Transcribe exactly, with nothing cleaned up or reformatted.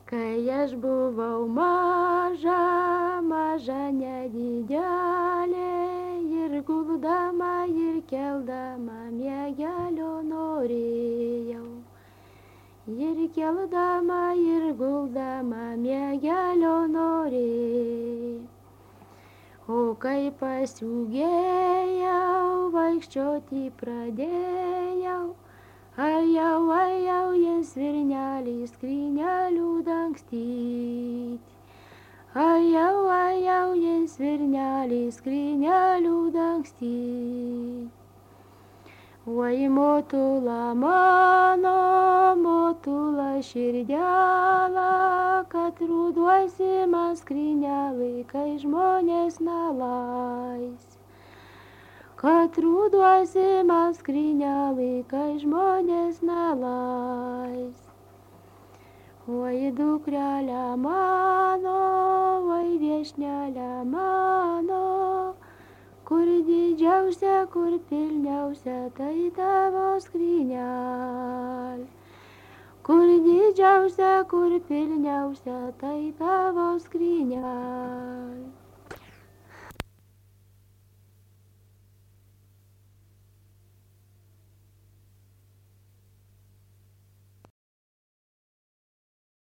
Kai aš buvau maža, maža nedidelė, ir guldama, ir keldama miegelio norėjau. Ir keldama, ir guldama miegelio norėjau. O kai pasiūgėjau, vaikščioti pradėjau, ajau, ajau, jas virnelį skrynelių dangstyt. Ajau, ajau, jas virnelį skrynelių dangstyt. Oi, motula mano, motula širdela, kad ruduosi man skrynelį, kai žmonės nelais. Kad ruduosi man skrynelį, kai žmonės nelais. Oi, dukrelė mano, oi, viešnelė mano, kur didžiausia, kur pilniausia, tai tavo skrynelė. Kur didžiausia, kur pilniausia, tai tavo skrynelė.